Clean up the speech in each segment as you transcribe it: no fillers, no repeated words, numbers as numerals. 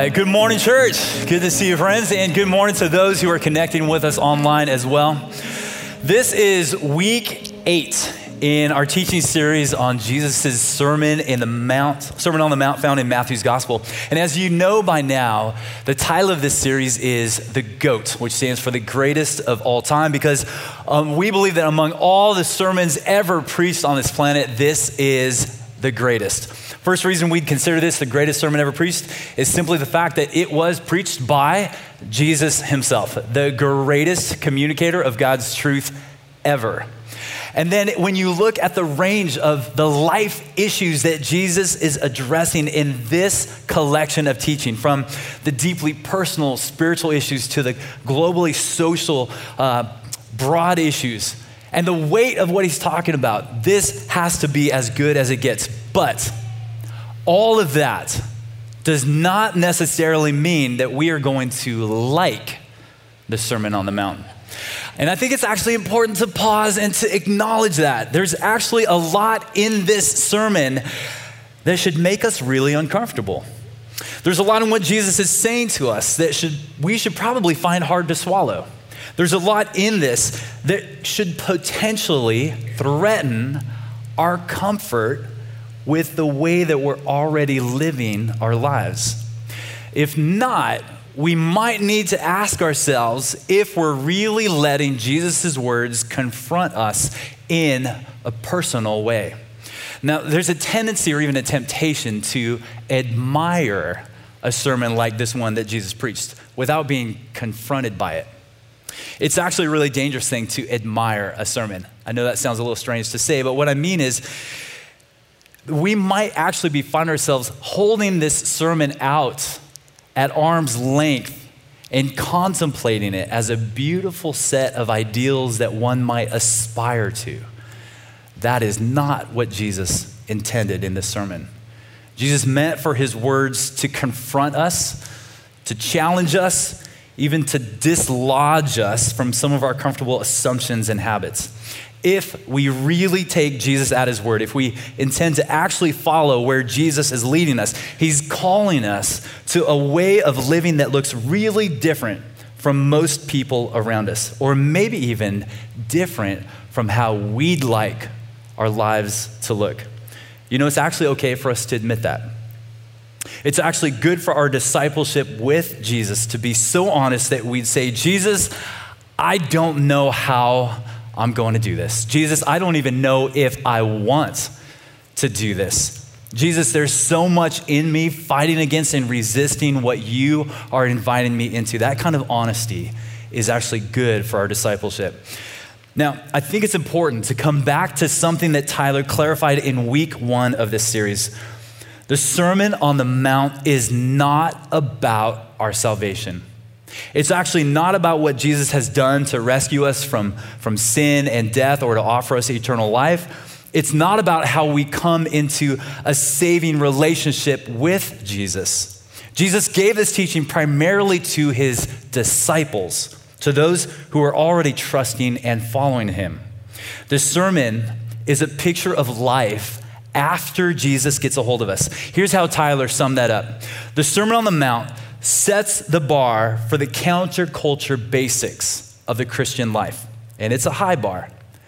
right, good morning, church. Good to see you, friends, and good morning to those who are connecting with us online as well. This is week 8 in our teaching series on Jesus' Sermon on the Mount found in Matthew's Gospel. And as you know by now, the title of this series is The GOAT, which stands for the greatest of all time, because we believe that among all the sermons ever preached on this planet, this is the greatest. First reason we'd consider this the greatest sermon ever preached is simply the fact that it was preached by Jesus himself, the greatest communicator of God's truth ever. And then when you look at the range of the life issues that Jesus is addressing in this collection of teaching, from the deeply personal, spiritual issues to the globally social, broad issues, and the weight of what he's talking about, this has to be as good as it gets. But all of that does not necessarily mean that we are going to like the Sermon on the Mount. And I think it's actually important to pause and to acknowledge that. There's actually a lot in this sermon that should make us really uncomfortable. There's a lot in what Jesus is saying to us that we should probably find hard to swallow. There's a lot in this that should potentially threaten our comfort with the way that we're already living our lives. If not, we might need to ask ourselves if we're really letting Jesus' words confront us in a personal way. Now, there's a tendency or even a temptation to admire a sermon like this one that Jesus preached without being confronted by it. It's actually a really dangerous thing to admire a sermon. I know that sounds a little strange to say, but what I mean is we might actually find ourselves holding this sermon out at arm's length and contemplating it as a beautiful set of ideals that one might aspire to. That is not what Jesus intended in this sermon. Jesus meant for his words to confront us, to challenge us, even to dislodge us from some of our comfortable assumptions and habits. If we really take Jesus at his word, if we intend to actually follow where Jesus is leading us, he's calling us to a way of living that looks really different from most people around us, or maybe even different from how we'd like our lives to look. You know, it's actually okay for us to admit that. It's actually good for our discipleship with Jesus to be so honest that we'd say, Jesus, I don't know how I'm going to do this. Jesus, I don't even know if I want to do this. Jesus, there's so much in me fighting against and resisting what you are inviting me into. That kind of honesty is actually good for our discipleship. Now, I think it's important to come back to something that Tyler clarified in week 1 of this series. The Sermon on the Mount is not about our salvation. It's actually not about what Jesus has done to rescue us from sin and death or to offer us eternal life. It's not about how we come into a saving relationship with Jesus. Jesus gave this teaching primarily to his disciples, to those who are already trusting and following him. The sermon is a picture of life after Jesus gets a hold of us. Here's how Tyler summed that up. The Sermon on the Mount sets the bar for the counterculture basics of the Christian life. And it's a high bar.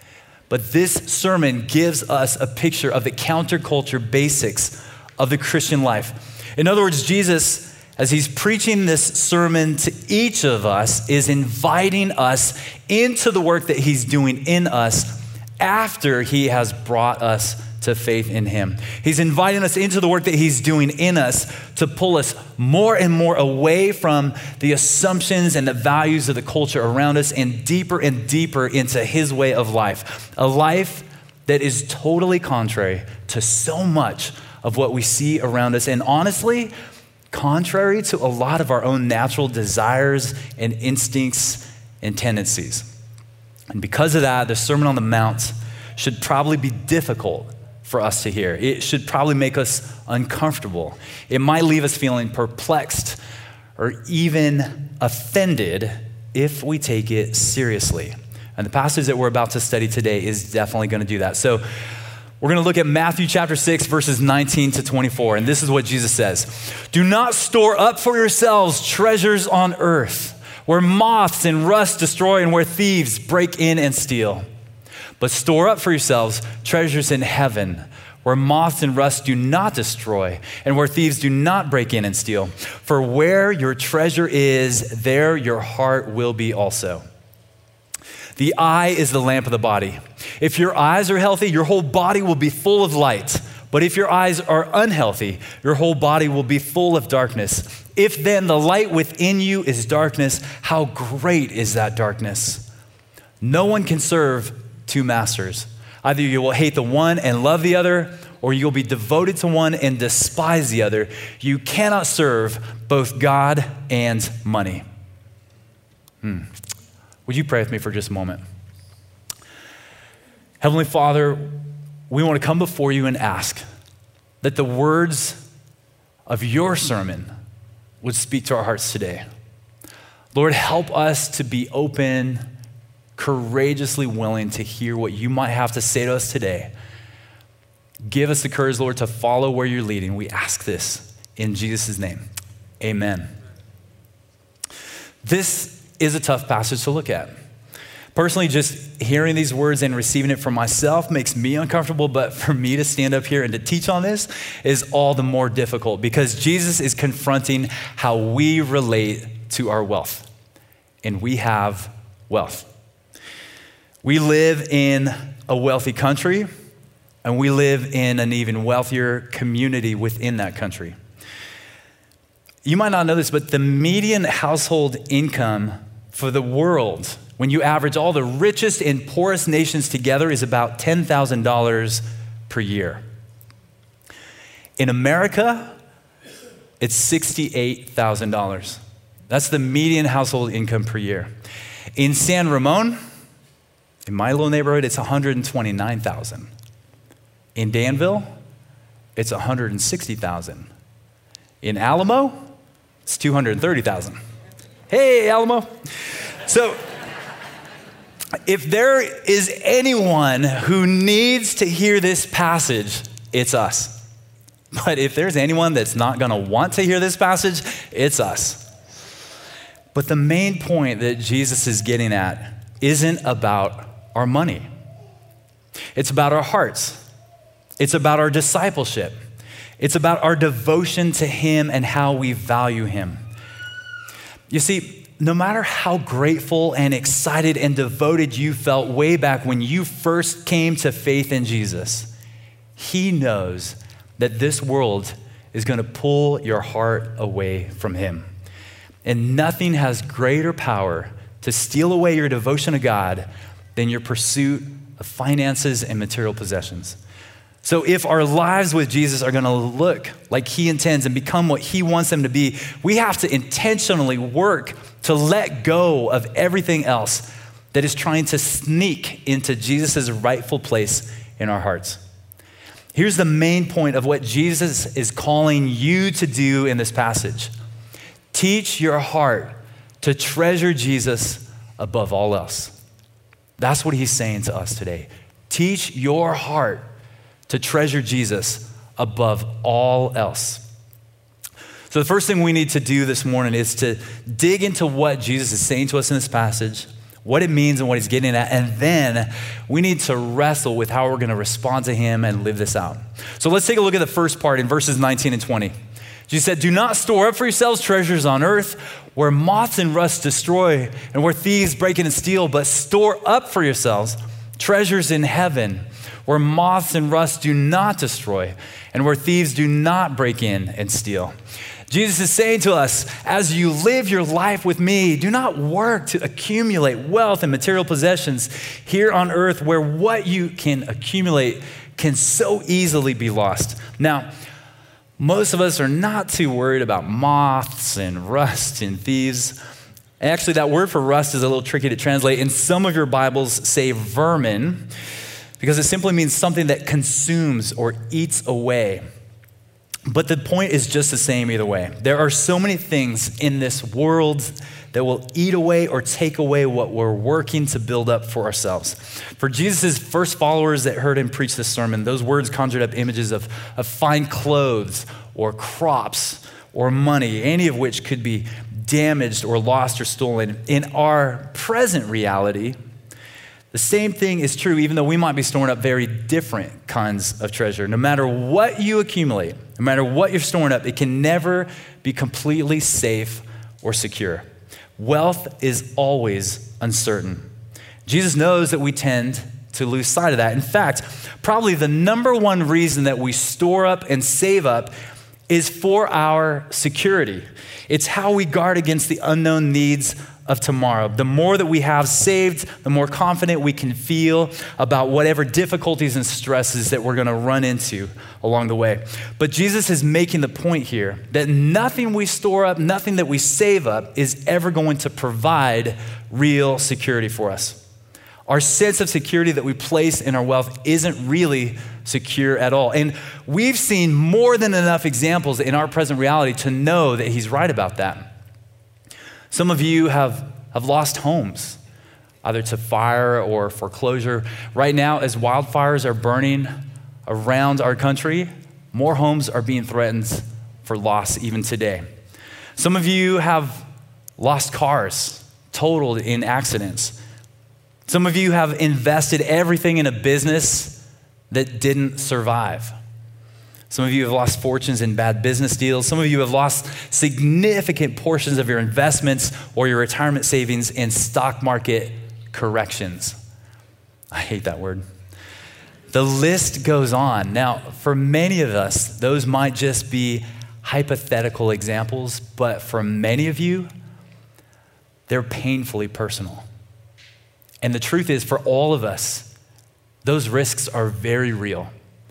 But this sermon gives us a picture of the counterculture basics of the Christian life. In other words, Jesus, as he's preaching this sermon to each of us, is inviting us into the work that he's doing in us after he has brought us to faith in him. He's inviting us into the work that he's doing in us to pull us more and more away from the assumptions and the values of the culture around us and deeper into his way of life. A life that is totally contrary to so much of what we see around us. And honestly, contrary to a lot of our own natural desires and instincts and tendencies. And because of that, the Sermon on the Mount should probably be difficult for us to hear. It should probably make us uncomfortable. It might leave us feeling perplexed or even offended if we take it seriously. And the passage that we're about to study today is definitely going to do that. So We're going to look at Matthew chapter 6, verses 19 to 24. And this is what Jesus says. Do not store up for yourselves treasures on earth, where moths and rust destroy and where thieves break in and steal. But store up for yourselves treasures in heaven, where moths and rust do not destroy and where thieves do not break in and steal. For where your treasure is, there your heart will be also. The eye is the lamp of the body. If your eyes are healthy, your whole body will be full of light. But if your eyes are unhealthy, your whole body will be full of darkness. If then the light within you is darkness, how great is that darkness? No one can serve two masters. Either you will hate the one and love the other, or you'll be devoted to one and despise the other. You cannot serve both God and money. Would you pray with me for just a moment? Heavenly Father, we want to come before you and ask that the words of your sermon would speak to our hearts today. Lord, help us to be open, courageously willing to hear what you might have to say to us today. Give us the courage, Lord, to follow where you're leading. We ask this in Jesus' name. Amen. This is a tough passage to look at. Personally, just hearing these words and receiving it for myself makes me uncomfortable, but for me to stand up here and to teach on this is all the more difficult because Jesus is confronting how we relate to our wealth, and we have wealth. We live in a wealthy country, and we live in an even wealthier community within that country. You might not know this, but the median household income for the world, when you average all the richest and poorest nations together, is about $10,000 per year. In America, it's $68,000. That's the median household income per year. In San Ramon, in my little neighborhood, it's $129,000. In Danville, it's $160,000. In Alamo, it's $230,000. Hey, Alamo. So, if there is anyone who needs to hear this passage, it's us. But if there's anyone that's not going to want to hear this passage, it's us. But the main point that Jesus is getting at isn't about our money. It's about our hearts. It's about our discipleship. It's about our devotion to him and how we value him. You see, no matter how grateful and excited and devoted you felt way back when you first came to faith in Jesus, he knows that this world is going to pull your heart away from him. And nothing has greater power to steal away your devotion to God than your pursuit of finances and material possessions. So if our lives with Jesus are going to look like he intends and become what he wants them to be, we have to intentionally work to let go of everything else that is trying to sneak into Jesus' rightful place in our hearts. Here's the main point of what Jesus is calling you to do in this passage. Teach your heart to treasure Jesus above all else. That's what he's saying to us today. Teach your heart to treasure Jesus above all else. So the first thing we need to do this morning is to dig into what Jesus is saying to us in this passage, what it means and what he's getting at, and then we need to wrestle with how we're going to respond to him and live this out. So let's take a look at the first part in verses 19 and 20. Jesus said, do not store up for yourselves treasures on earth where moths and rust destroy and where thieves break in and steal, but store up for yourselves treasures in heaven where moths and rust do not destroy and where thieves do not break in and steal. Jesus is saying to us, as you live your life with me, do not work to accumulate wealth and material possessions here on earth where what you can accumulate can so easily be lost. Now, most of us are not too worried about moths and rust and thieves. Actually, that word for rust is a little tricky to translate. And some of your Bibles say vermin because it simply means something that consumes or eats away. But the point is just the same either way. There are so many things in this world that will eat away or take away what we're working to build up for ourselves. For Jesus' first followers that heard him preach this sermon, those words conjured up images of fine clothes or crops or money, any of which could be damaged or lost or stolen. In our present reality, the same thing is true, even though we might be storing up very different kinds of treasure. No matter what you accumulate, no matter what you're storing up, it can never be completely safe or secure. Wealth is always uncertain. Jesus knows that we tend to lose sight of that. In fact, probably the number one reason that we store up and save up is for our security. It's how we guard against the unknown needs of tomorrow. The more that we have saved, the more confident we can feel about whatever difficulties and stresses that we're going to run into along the way. But Jesus is making the point here that nothing we store up, nothing that we save up is ever going to provide real security for us. Our sense of security that we place in our wealth isn't really secure at all. And we've seen more than enough examples in our present reality to know that he's right about that. Some of you have lost homes, either to fire or foreclosure. Right now, as wildfires are burning around our country, more homes are being threatened for loss even today. Some of you have lost cars, totaled in accidents. Some of you have invested everything in a business that didn't survive. Some of you have lost fortunes in bad business deals. Some of you have lost significant portions of your investments or your retirement savings in stock market corrections. I hate that word. The list goes on. Now, for many of us, those might just be hypothetical examples, but for many of you, they're painfully personal. And the truth is, for all of us, those risks are very real.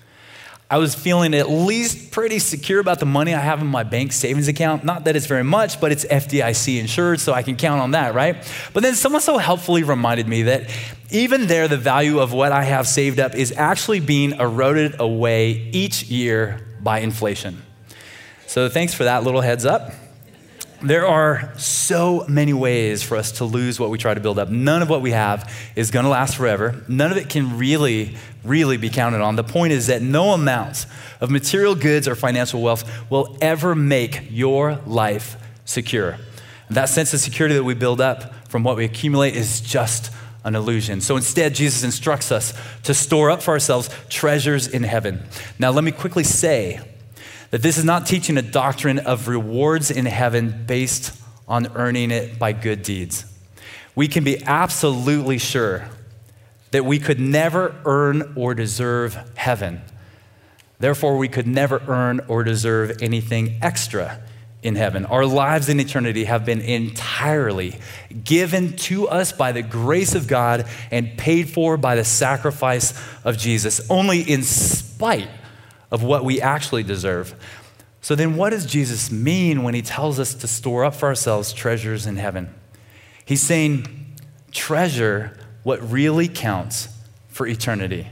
I was feeling at least pretty secure about the money I have in my bank savings account. Not that it's very much, but it's FDIC insured, so I can count on that, right? But then someone so helpfully reminded me that even there, the value of what I have saved up is actually being eroded away each year by inflation. So thanks for that little heads up. There are so many ways for us to lose what we try to build up. None of what we have is going to last forever. None of it can really be counted on. The point is that no amount of material goods or financial wealth will ever make your life secure. That sense of security that we build up from what we accumulate is just an illusion. So instead, Jesus instructs us to store up for ourselves treasures in heaven. Now, let me quickly say that this is not teaching a doctrine of rewards in heaven based on earning it by good deeds. We can be absolutely sure that we could never earn or deserve heaven. Therefore, we could never earn or deserve anything extra in heaven. Our lives in eternity have been entirely given to us by the grace of God and paid for by the sacrifice of Jesus, only in spite of what we actually deserve. So then what does Jesus mean when he tells us to store up for ourselves treasures in heaven? He's saying, treasure what really counts for eternity.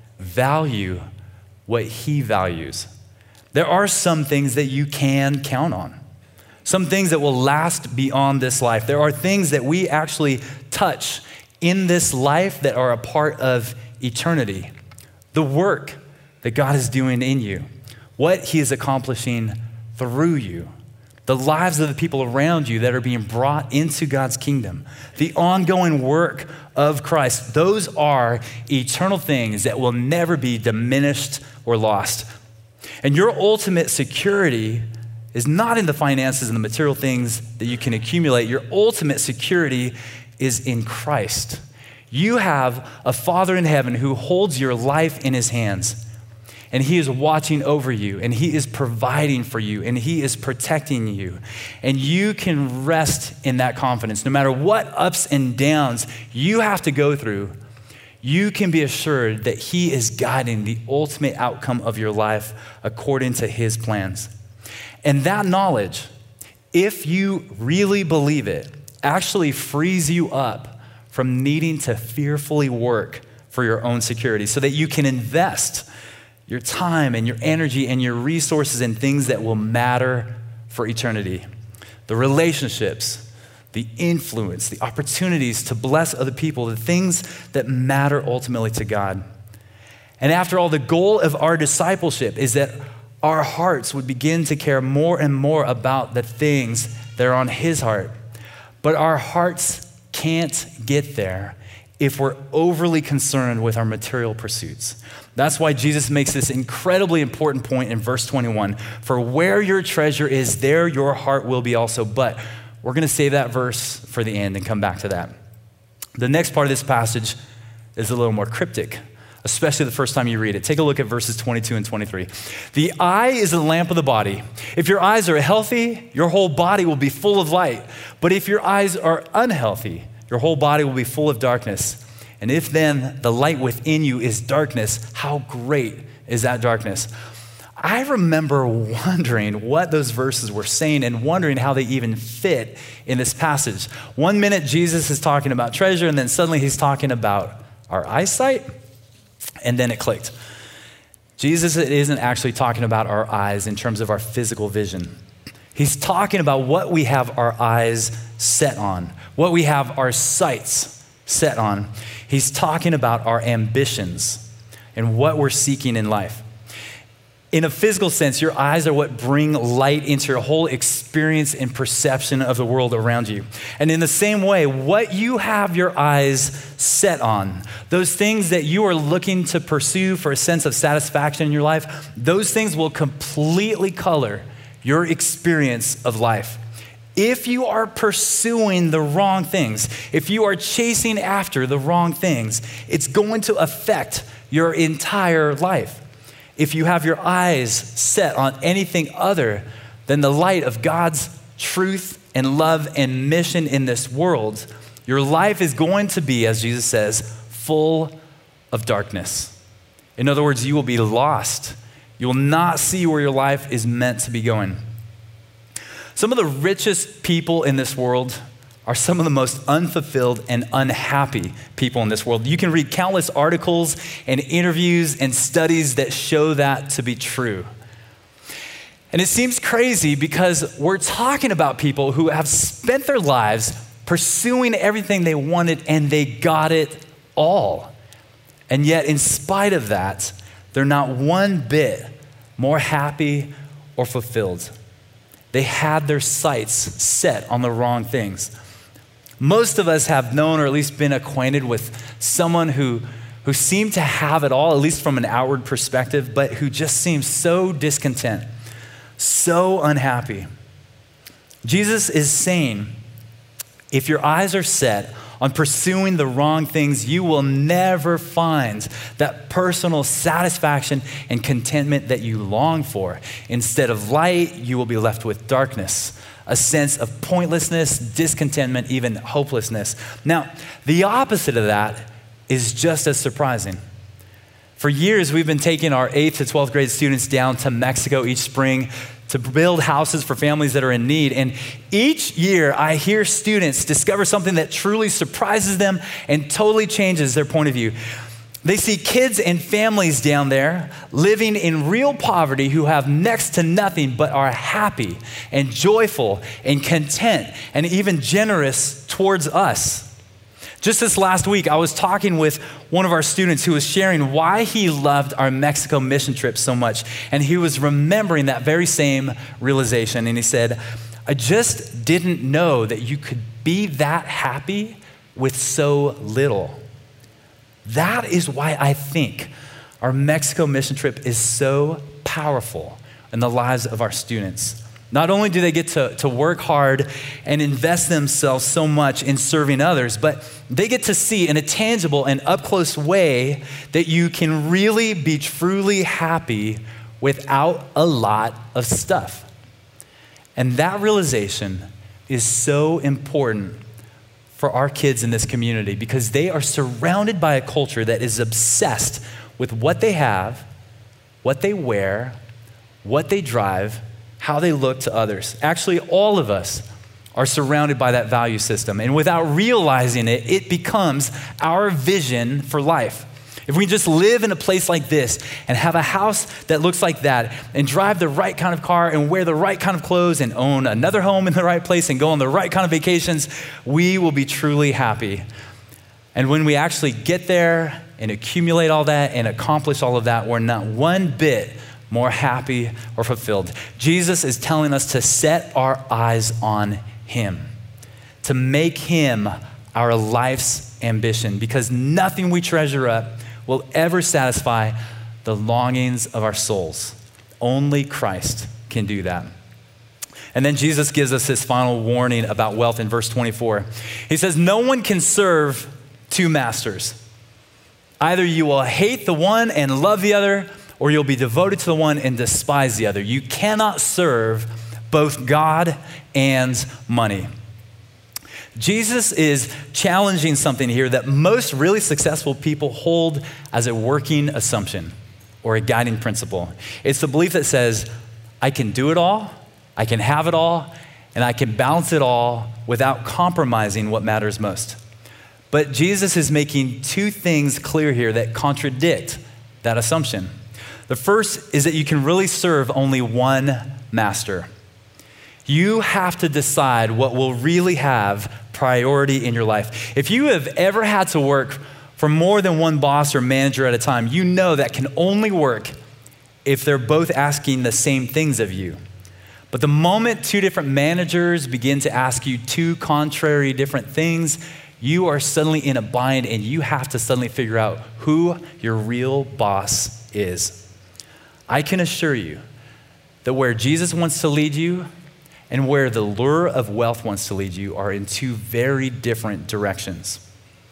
Value what he values. There are some things that you can count on. Some things that will last beyond this life. There are things that we actually touch in this life that are a part of eternity. The work that God is doing in you, what he is accomplishing through you, the lives of the people around you that are being brought into God's kingdom, the ongoing work of Christ. Those are eternal things that will never be diminished or lost. And your ultimate security is not in the finances and the material things that you can accumulate. Your ultimate security is in Christ. You have a Father in heaven who holds your life in his hands. And he is watching over you, and he is providing for you, and he is protecting you. And you can rest in that confidence. No matter what ups and downs you have to go through, you can be assured that he is guiding the ultimate outcome of your life according to his plans. And that knowledge, if you really believe it, actually frees you up from needing to fearfully work for your own security so that you can invest your time and your energy and your resources in things that will matter for eternity. The relationships, the influence, the opportunities to bless other people, the things that matter ultimately to God. And after all, the goal of our discipleship is that our hearts would begin to care more and more about the things that are on his heart. But our hearts can't get there if we're overly concerned with our material pursuits. That's why Jesus makes this incredibly important point in verse 21. For where your treasure is, there your heart will be also. But we're going to save that verse for the end and come back to that. The next part of this passage is a little more cryptic, especially the first time you read it. Take a look at verses 22 and 23. The eye is the lamp of the body. If your eyes are healthy, your whole body will be full of light. But if your eyes are unhealthy, your whole body will be full of darkness. And if then the light within you is darkness, how great is that darkness? I remember wondering what those verses were saying and wondering how they even fit in this passage. One minute Jesus is talking about treasure, and then suddenly he's talking about our eyesight, and then it clicked. Jesus isn't actually talking about our eyes in terms of our physical vision. He's talking about what we have our eyes set on, what we have our sights set on. He's talking about our ambitions and what we're seeking in life. In a physical sense, your eyes are what bring light into your whole experience and perception of the world around you. And in the same way, what you have your eyes set on, those things that you are looking to pursue for a sense of satisfaction in your life, those things will completely color your experience of life. If you are pursuing the wrong things, if you are chasing after the wrong things, it's going to affect your entire life. If you have your eyes set on anything other than the light of God's truth and love and mission in this world, your life is going to be, as Jesus says, full of darkness. In other words, you will be lost. You will not see where your life is meant to be going. Some of the richest people in this world are some of the most unfulfilled and unhappy people in this world. You can read countless articles and interviews and studies that show that to be true. And it seems crazy because we're talking about people who have spent their lives pursuing everything they wanted and they got it all. And yet, in spite of that, they're not one bit more happy or fulfilled. They had their sights set on the wrong things. Most of us have known or at least been acquainted with someone who seemed to have it all, at least from an outward perspective, but who just seems so discontent, so unhappy. Jesus is saying, if your eyes are set on pursuing the wrong things, you will never find that personal satisfaction and contentment that you long for. Instead of light, you will be left with darkness, a sense of pointlessness, discontentment, even hopelessness. Now, the opposite of that is just as surprising. For years, we've been taking our 8th to 12th grade students down to Mexico each spring to build houses for families that are in need. And each year, I hear students discover something that truly surprises them and totally changes their point of view. They see kids and families down there living in real poverty who have next to nothing but are happy and joyful and content and even generous towards us. Just this last week, I was talking with one of our students who was sharing why he loved our Mexico mission trip so much. And he was remembering that very same realization. And he said, I just didn't know that you could be that happy with so little. That is why I think our Mexico mission trip is so powerful in the lives of our students. Not only do they get to work hard and invest themselves so much in serving others, but they get to see in a tangible and up-close way that you can really be truly happy without a lot of stuff. And that realization is so important for our kids in this community because they are surrounded by a culture that is obsessed with what they have, what they wear, what they drive, how they look to others. Actually, all of us are surrounded by that value system. And without realizing it, it becomes our vision for life. if we just live in a place like this and have a house that looks like that and drive the right kind of car and wear the right kind of clothes and own another home in the right place and go on the right kind of vacations, we will be truly happy. And when we actually get there and accumulate all that and accomplish all of that, we're not one bit more happy or fulfilled. Jesus is telling us to set our eyes on him, to make him our life's ambition, because nothing we treasure up will ever satisfy the longings of our souls. Only Christ can do that. And then Jesus gives us this final warning about wealth in verse 24. He says, no one can serve two masters. Either you will hate the one and love the other, or you'll be devoted to the one and despise the other. You cannot serve both God and money. Jesus is challenging something here that most really successful people hold as a working assumption or a guiding principle. It's the belief that says, I can do it all, I can have it all, and I can balance it all without compromising what matters most. But Jesus is making two things clear here that contradict that assumption. The first is that you can really serve only one master. You have to decide what will really have priority in your life. If you have ever had to work for more than one boss or manager at a time, you know that can only work if they're both asking the same things of you. But the moment two different managers begin to ask you two contrary different things, you are suddenly in a bind and you have to suddenly figure out who your real boss is. I can assure you that where Jesus wants to lead you and where the lure of wealth wants to lead you are in two very different directions.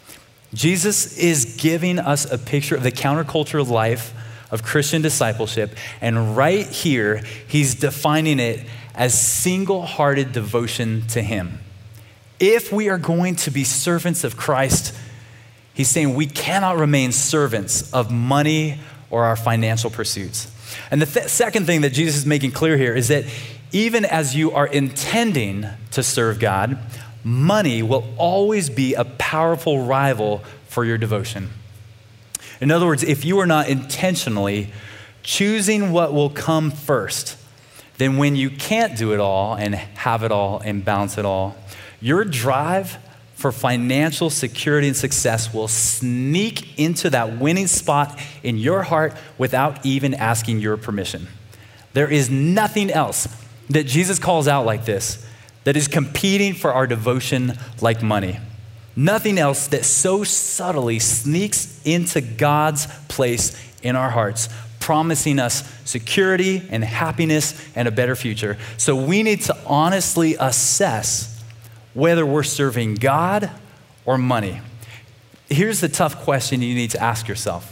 Jesus is giving us a picture of the countercultural life of Christian discipleship, and right here, he's defining it as single-hearted devotion to him. If we are going to be servants of Christ, he's saying we cannot remain servants of money or our financial pursuits. And the second thing that Jesus is making clear here is that even as you are intending to serve God, money will always be a powerful rival for your devotion. In other words, if you are not intentionally choosing what will come first, then when you can't do it all and have it all and balance it all, your drive for financial security and success will sneak into that winning spot in your heart without even asking your permission. There is nothing else that Jesus calls out like this that is competing for our devotion like money. Nothing else that so subtly sneaks into God's place in our hearts, promising us security and happiness and a better future. So we need to honestly assess whether we're serving God or money. Here's the tough question you need to ask yourself.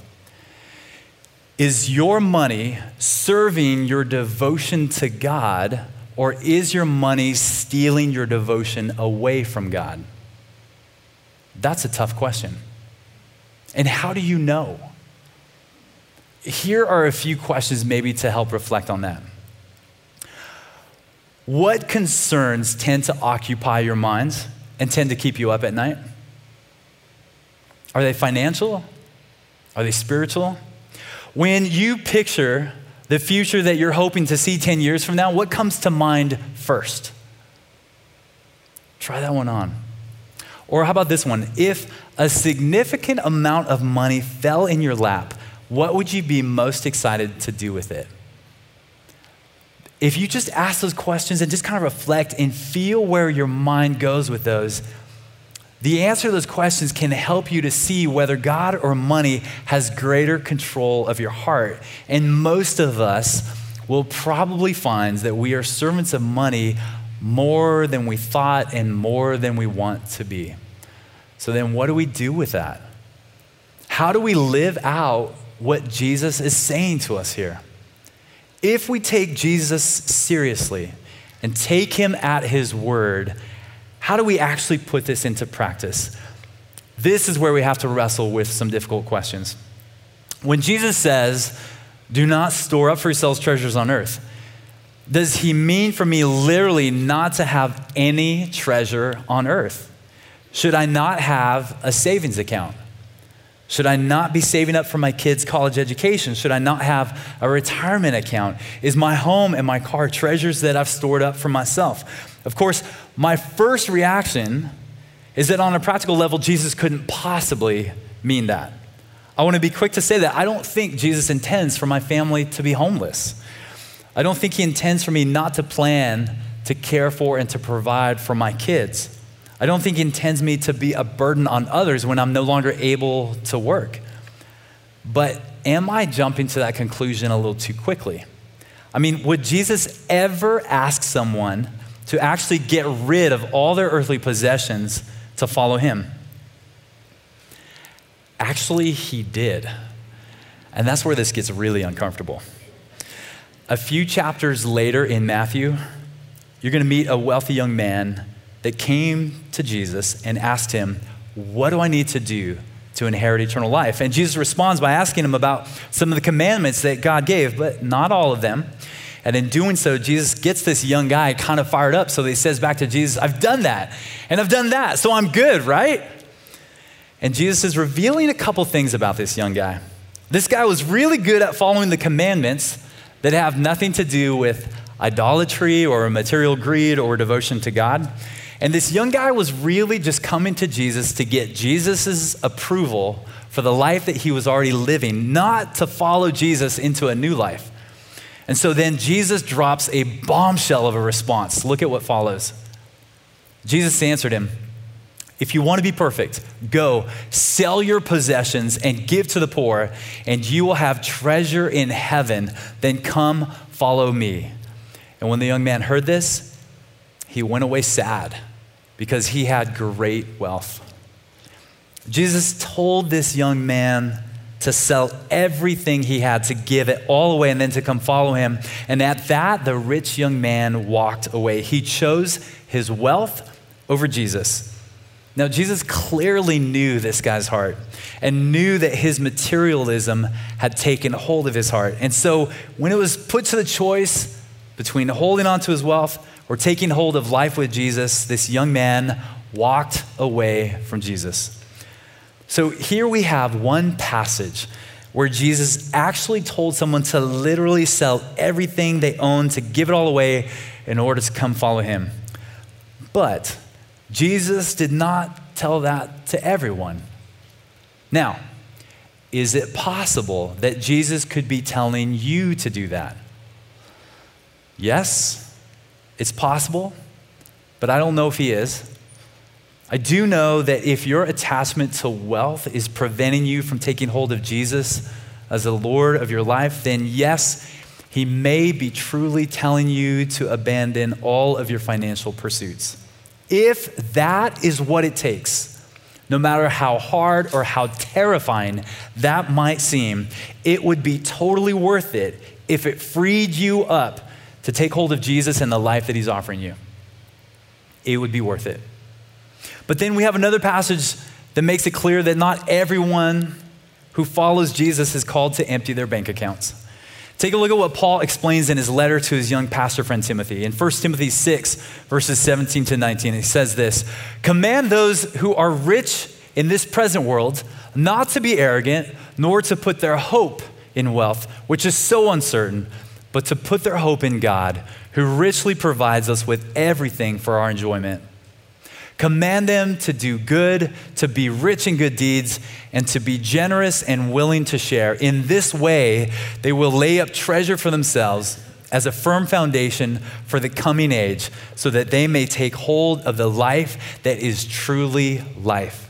Is your money serving your devotion to God, or is your money stealing your devotion away from God? That's a tough question. And how do you know? Here are a few questions maybe to help reflect on that. What concerns tend to occupy your minds and tend to keep you up at night? Are they financial? Are they spiritual? When you picture the future that you're hoping to see 10 years from now, what comes to mind first? Try that one on. Or how about this one? If a significant amount of money fell in your lap, what would you be most excited to do with it? If you just ask those questions and just kind of reflect and feel where your mind goes with those, the answer to those questions can help you to see whether God or money has greater control of your heart. And most of us will probably find that we are servants of money more than we thought and more than we want to be. So then what do we do with that? How do we live out what Jesus is saying to us here? If we take Jesus seriously and take him at his word, how do we actually put this into practice? This is where we have to wrestle with some difficult questions. When Jesus says, do not store up for yourselves treasures on earth, does he mean for me literally not to have any treasure on earth? Should I not have a savings account? Should I not be saving up for my kids' college education? Should I not have a retirement account? Is my home and my car treasures that I've stored up for myself? Of course, my first reaction is that on a practical level, Jesus couldn't possibly mean that. I want to be quick to say that I don't think Jesus intends for my family to be homeless. I don't think he intends for me not to plan to care for and to provide for my kids. I don't think he intends me to be a burden on others when I'm no longer able to work. But am I jumping to that conclusion a little too quickly? I mean, would Jesus ever ask someone to actually get rid of all their earthly possessions to follow him? Actually, he did. And that's where this gets really uncomfortable. A few chapters later in Matthew, you're going to meet a wealthy young man that came to Jesus and asked him, what do I need to do to inherit eternal life? And Jesus responds by asking him about some of the commandments that God gave, but not all of them. And in doing so, Jesus gets this young guy kind of fired up. So he says back to Jesus, I've done that, and I've done that, so I'm good, right? And Jesus is revealing a couple things about this young guy. This guy was really good at following the commandments that have nothing to do with idolatry or material greed or devotion to God. And this young guy was really just coming to Jesus to get Jesus's approval for the life that he was already living, not to follow Jesus into a new life. And so then Jesus drops a bombshell of a response. Look at what follows. Jesus answered him, if you want to be perfect, go sell your possessions and give to the poor, and you will have treasure in heaven. Then come follow me. And when the young man heard this, he went away sad because he had great wealth. Jesus told this young man to sell everything he had, to give it all away, and then to come follow him. And at that, the rich young man walked away. He chose his wealth over Jesus. Now, Jesus clearly knew this guy's heart and knew that his materialism had taken hold of his heart. And so when it was put to the choice between holding on to his wealth or taking hold of life with Jesus, this young man walked away from Jesus. So here we have one passage where Jesus actually told someone to literally sell everything they own, to give it all away in order to come follow him. But Jesus did not tell that to everyone. Now, is it possible that Jesus could be telling you to do that? Yes, it's possible, but I don't know if he is. I do know that if your attachment to wealth is preventing you from taking hold of Jesus as the Lord of your life, then yes, he may be truly telling you to abandon all of your financial pursuits. If that is what it takes, no matter how hard or how terrifying that might seem, it would be totally worth it if it freed you up to take hold of Jesus and the life that he's offering you. It would be worth it. But then we have another passage that makes it clear that not everyone who follows Jesus is called to empty their bank accounts. Take a look at what Paul explains in his letter to his young pastor friend Timothy. In 1 Timothy 6, verses 17 to 19, he says this, command those who are rich in this present world not to be arrogant, nor to put their hope in wealth, which is so uncertain, but to put their hope in God, who richly provides us with everything for our enjoyment. Command them to do good, to be rich in good deeds, and to be generous and willing to share. In this way, they will lay up treasure for themselves as a firm foundation for the coming age, so that they may take hold of the life that is truly life.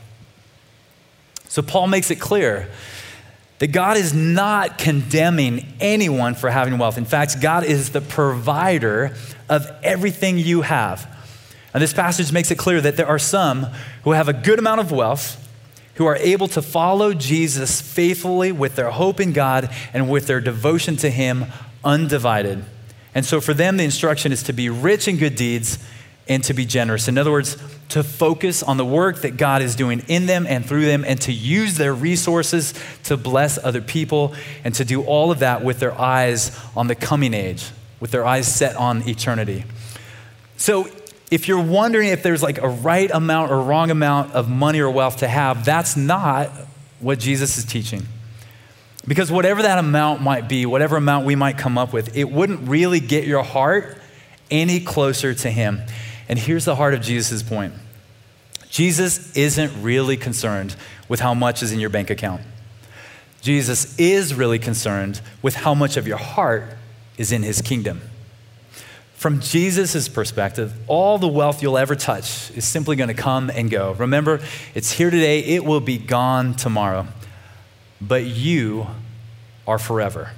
So Paul makes it clear that God is not condemning anyone for having wealth. In fact, God is the provider of everything you have. And this passage makes it clear that there are some who have a good amount of wealth, who are able to follow Jesus faithfully with their hope in God and with their devotion to him undivided. And so for them, the instruction is to be rich in good deeds and to be generous. In other words, to focus on the work that God is doing in them and through them, and to use their resources to bless other people, and to do all of that with their eyes on the coming age, with their eyes set on eternity. So if you're wondering if there's like a right amount or wrong amount of money or wealth to have, that's not what Jesus is teaching. Because whatever that amount might be, whatever amount we might come up with, it wouldn't really get your heart any closer to him. And here's the heart of Jesus' point. Jesus isn't really concerned with how much is in your bank account. Jesus is really concerned with how much of your heart is in his kingdom. From Jesus' perspective, all the wealth you'll ever touch is simply going to come and go. Remember, it's here today, it will be gone tomorrow. But you are forever.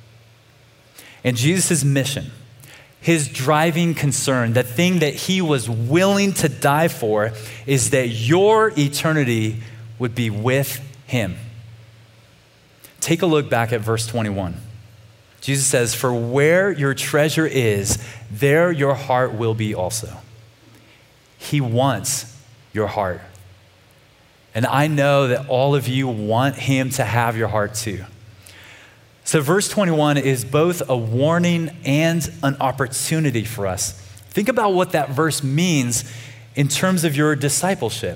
And Jesus' mission, his driving concern, the thing that he was willing to die for, is that your eternity would be with him. Take a look back at verse 21. Jesus says, "For where your treasure is, there your heart will be also." He wants your heart. And I know that all of you want him to have your heart too. So verse 21 is both a warning and an opportunity for us. Think about what that verse means in terms of your discipleship.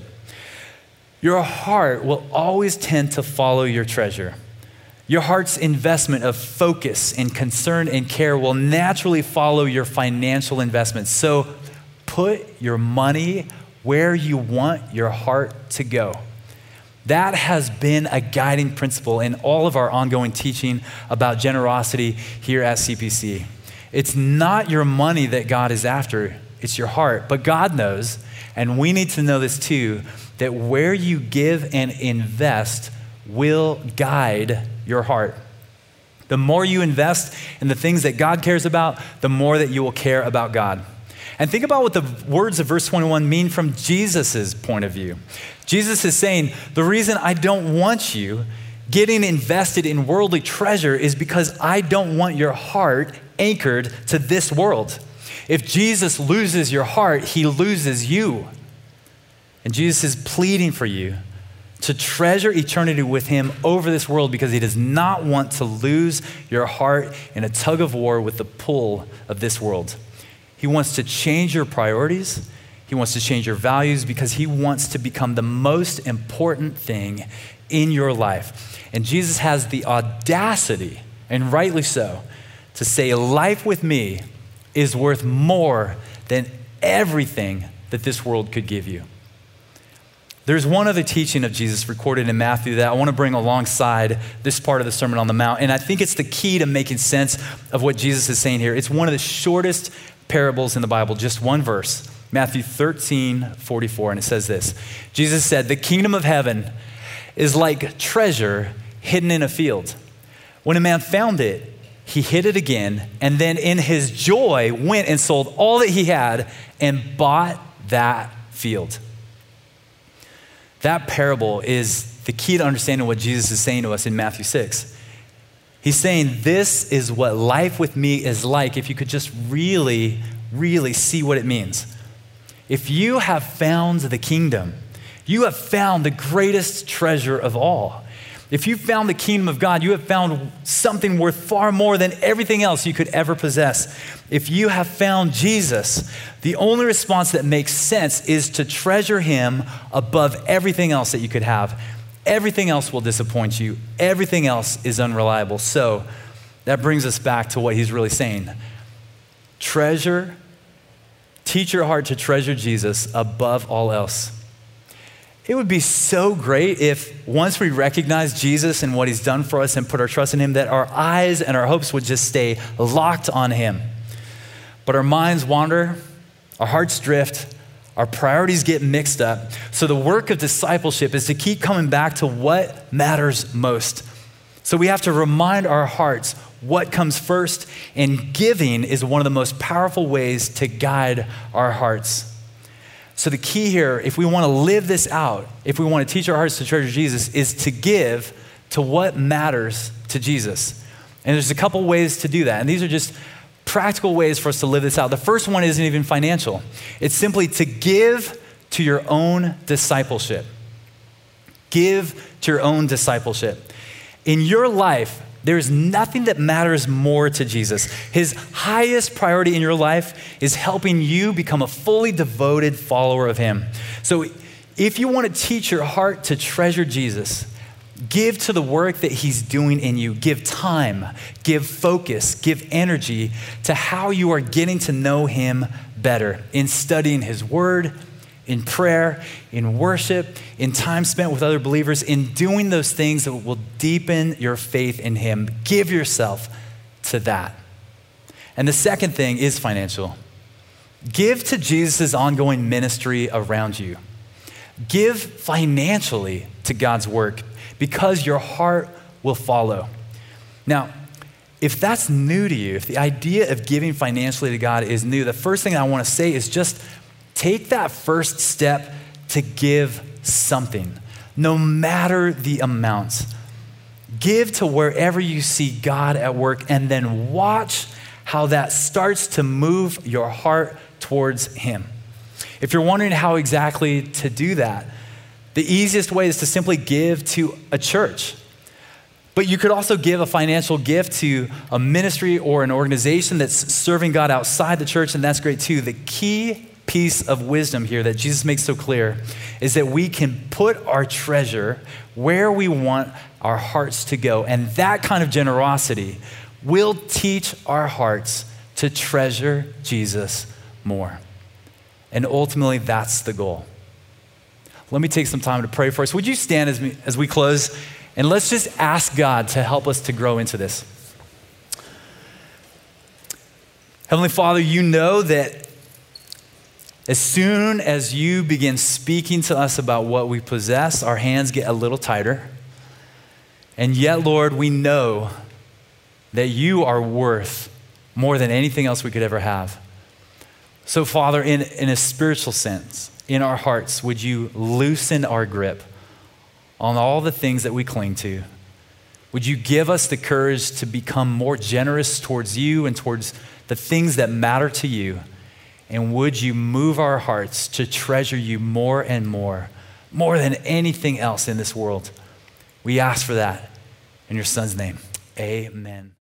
Your heart will always tend to follow your treasure. Your heart's investment of focus and concern and care will naturally follow your financial investments. So put your money where you want your heart to go. That has been a guiding principle in all of our ongoing teaching about generosity here at CPC. It's not your money that God is after, it's your heart. But God knows, and we need to know this too, that where you give and invest will guide your heart. The more you invest in the things that God cares about, the more that you will care about God. And think about what the words of verse 21 mean from Jesus' point of view. Jesus is saying, the reason I don't want you getting invested in worldly treasure is because I don't want your heart anchored to this world. If Jesus loses your heart, he loses you. And Jesus is pleading for you to treasure eternity with him over this world because he does not want to lose your heart in a tug of war with the pull of this world. He wants to change your priorities. He wants to change your values because he wants to become the most important thing in your life. And Jesus has the audacity, and rightly so, to say life with me is worth more than everything that this world could give you. There's one other teaching of Jesus recorded in Matthew that I want to bring alongside this part of the Sermon on the Mount. And I think it's the key to making sense of what Jesus is saying here. It's one of the shortest parables in the Bible, just one verse, Matthew 13:44, and it says this. Jesus said, "The kingdom of heaven is like treasure hidden in a field. When a man found it, he hid it again, and then in his joy went and sold all that he had and bought that field." That parable is the key to understanding what Jesus is saying to us in Matthew 6. He's saying this is what life with me is like if you could just really, really see what it means. If you have found the kingdom, you have found the greatest treasure of all. If you found the kingdom of God, you have found something worth far more than everything else you could ever possess. If you have found Jesus, the only response that makes sense is to treasure him above everything else that you could have. Everything else will disappoint you. Everything else is unreliable. So that brings us back to what he's really saying. Teach your heart to treasure Jesus above all else. It would be so great if once we recognize Jesus and what he's done for us and put our trust in him, that our eyes and our hopes would just stay locked on him. But our minds wander, our hearts drift, our priorities get mixed up. So the work of discipleship is to keep coming back to what matters most. So we have to remind our hearts what comes first, and giving is one of the most powerful ways to guide our hearts. So the key here, if we want to live this out, if we want to teach our hearts to treasure Jesus, is to give to what matters to Jesus. And there's a couple ways to do that. And these are just practical ways for us to live this out. The first one isn't even financial. It's simply to give to your own discipleship. Give to your own discipleship. In your life, there's nothing that matters more to Jesus. His highest priority in your life is helping you become a fully devoted follower of him. So if you want to teach your heart to treasure Jesus, Give to the work that he's doing in you. Give time, give focus, give energy to how you are getting to know him better in studying his word, in prayer, in worship, in time spent with other believers, in doing those things that will deepen your faith in him. Give yourself to that. And the second thing is financial. Give to Jesus' ongoing ministry around you. Give financially to God's work because your heart will follow. Now, if that's new to you, if the idea of giving financially to God is new, the first thing I want to say is just take that first step to give something, no matter the amount. Give to wherever you see God at work, and then watch how that starts to move your heart towards him. If you're wondering how exactly to do that, the easiest way is to simply give to a church. But you could also give a financial gift to a ministry or an organization that's serving God outside the church, and that's great too. The key piece of wisdom here that Jesus makes so clear is that we can put our treasure where we want our hearts to go. And that kind of generosity will teach our hearts to treasure Jesus more. And ultimately, that's the goal. Let me take some time to pray for us. Would you stand as we close? And let's just ask God to help us to grow into this. Heavenly Father, you know that as soon as you begin speaking to us about what we possess, our hands get a little tighter. And yet, Lord, we know that you are worth more than anything else we could ever have. So, Father, in a spiritual sense, in our hearts, would you loosen our grip on all the things that we cling to? Would you give us the courage to become more generous towards you and towards the things that matter to you? And would you move our hearts to treasure you more and more than anything else in this world? We ask for that in your Son's name. Amen.